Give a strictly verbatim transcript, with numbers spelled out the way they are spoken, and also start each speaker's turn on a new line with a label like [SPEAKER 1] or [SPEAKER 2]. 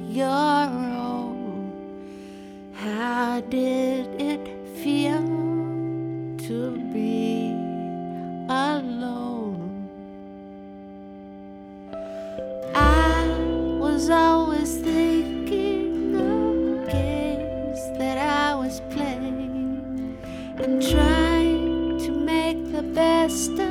[SPEAKER 1] your own. How did it feel to be alone? I was always thinking of games that I was playing and trying to make the best of